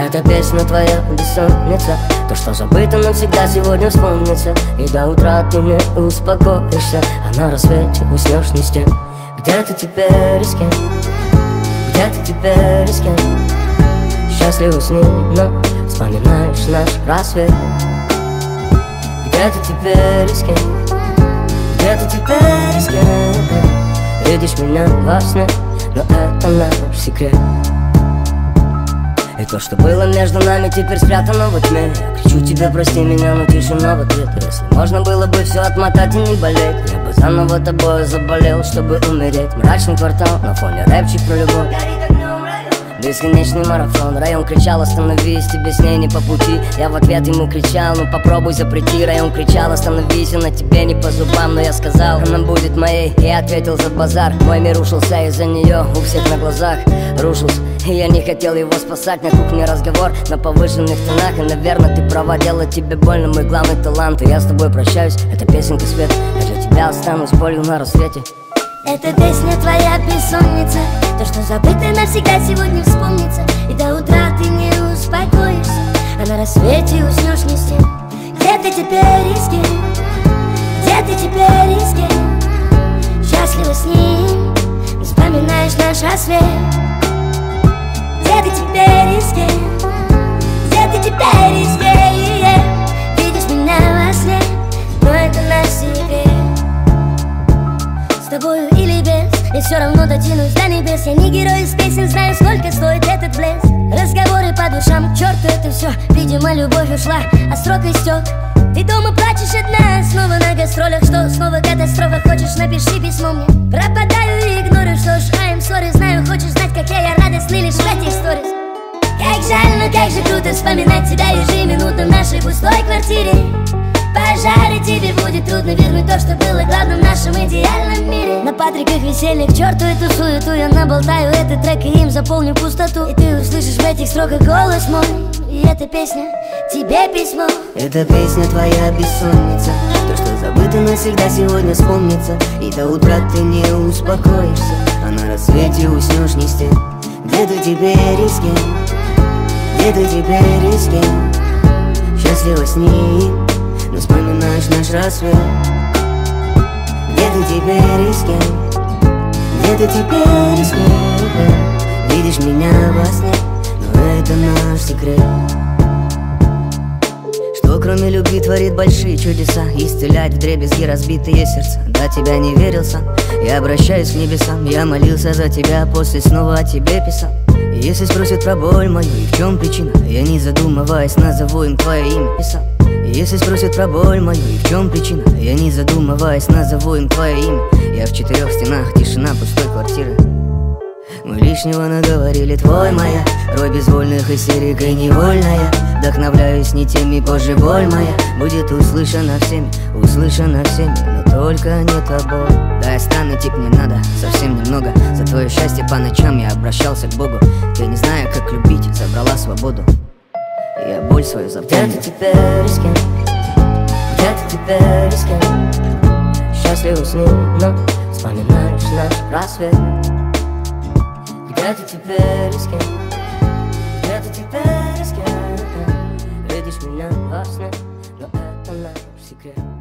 Эта песня твоя бессонница, то, что забыто навсегда сегодня вспомнится. И до утра ты не успокоишься, а на рассвете уснешь ни с тем. Где ты теперь и с кем? Где ты теперь и с кем? Счастливо с ним, но вспоминаешь наш рассвет. Где ты теперь и с кем? Где ты теперь и с кем? Видишь меня во сне, но это наш секрет. И то, что было между нами, теперь спрятано во тьме. Я кричу тебе, прости меня, но тишина в ответ. Если можно было бы все отмотать и не болеть, я бы заново тобой заболел, чтобы умереть. Мрачный квартал, на фоне рэпчик про любовь. Бесконечный марафон. Район кричал: остановись, тебе с ней не по пути. Я в ответ ему кричал: ну попробуй запрети. Район кричал: остановись, она тебе не по зубам. Но я сказал: она будет моей. И ответил за базар. Мой мир рушился из-за нее, у всех на глазах рушился. И я не хотел его спасать. На кухне разговор на повышенных тонах. И наверное ты права, делать тебе больно мой главный талант. И я с тобой прощаюсь, это песенка свет. Я для тебя останусь болью на рассвете. Эта песня твоя бессонница, то, что забыто навсегда сегодня вспомнится. И до утра ты не успокоишься, а на рассвете уснешь не с тем. Где ты теперь и с кем? Где ты теперь и с кем? Счастлива с ним, вспоминаешь наш рассвет. Где ты теперь и с кем? Где ты теперь и с кем? Видишь меня во сне, но это наш секрет. С тобою или без, я все равно дотянусь до небес. Я не герой из песен, знаю, сколько стоит этот блеск. Разговоры по душам, к черту это все. Видимо, любовь ушла, а срок истек. Ты дома плачешь одна, снова на гастролях. Что, снова катастрофа? Хочешь, напиши письмо мне. Пропадаю и игнорю, что ж, I'm sorry. Знаю, хочешь знать, как я радостный лишь в этих сторис. Как жаль, но как же круто вспоминать тебя ежеминутно в нашей пустой квартире. Пожары, тебе будет трудно вернуть то, что было главным в нашем идеальном мире. На Патриках веселье, к черту эту суету. Я наболтаю этот трек и им заполню пустоту. И ты услышишь в этих строках голос мой. И эта песня тебе письмо. Эта песня твоя бессонница, то, что забыто навсегда сегодня вспомнится. И до утра ты не успокоишься, а на рассвете уснешь не с тем. Где ты теперь и с кем? Где ты теперь и с кем? Счастлива с ним, но вспоминаешь наш рассвет. Где ты теперь и с кем? Где ты теперь и с кем? Видишь меня во сне, но это наш секрет. Что кроме любви творит большие чудеса, исцелять вдребезги разбитые сердца. До тебя не верил сам, я обращаюсь к небесам. Я молился за тебя, после снова о тебе писал. И если спросят про боль мою и в чем причина, я не задумываясь назову им твое имя писал. И если спросят про боль мою и в чем причина, я не задумываясь назову им твое имя. Я в 4 стенах, тишина пустой квартиры. Мы лишнего наговорили, твой моя рой безвольных истерик и невольная. Вдохновляюсь не теми, позже боль моя будет услышана всеми, но только не тобой. Да, я странный тип, не надо совсем немного. За твое счастье по ночам я обращался к Богу. Ты, не зная, как любить, забрала свободу. И я боль свою запомнил. Где ты теперь и с кем? Где ты теперь и с кем? Счастлива с ним, но вспоминаешь наш рассвет. Где ты теперь и с кем? Где ты теперь и с кем? Видишь меня во сне, но это наш секрет.